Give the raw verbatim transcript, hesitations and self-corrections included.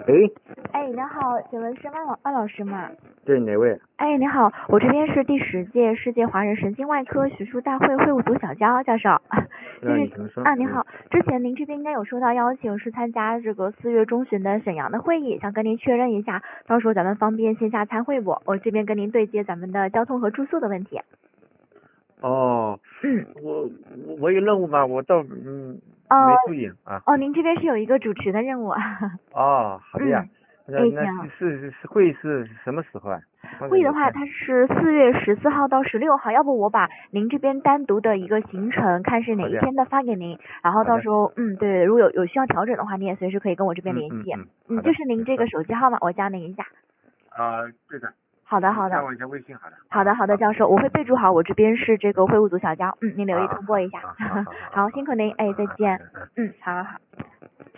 喂， 哎，你好，请问是万老万老师吗？ 对，哪位？ 哎，你好，我这边是第十届世界华人神经外科学术大会会务组小焦教授，就那是你怎么说？ 啊，你好，之前您这边应该有收到邀请，是参加这个四月中旬的沈阳的会议，想跟您确认一下，到时候咱们方便线下参会不？我这边跟您对接咱们的交通和住宿的问题。 哦， 嗯， 我我我有任务吗？我倒嗯呃， 没注意啊。 哦，您这边是有一个主持的任务。 哦，好的呀。 嗯， 那哎， 那是行。 是是会是什么时候啊？放在会议的话， 哪天？ 它是四月十四号到十六号，要不我把您这边单独的一个行程，看是哪好的呀， 一天的发给您，然后好的。 到时候，嗯，对，如果有有需要调整的话，你也随时可以跟我这边联系。 嗯嗯嗯， 嗯， 好的， 就是您这个你说。 手机号码，我加您一下。 啊，对的。 好的，好的， 你加我一下微信，好的。 好的，好的，教授，我会备注好，我这边是这个会务组小焦，嗯，您留意啊啊通过一下。 啊啊啊啊啊！ 好，辛苦您，哎，再见。 嗯嗯。 嗯，好好好。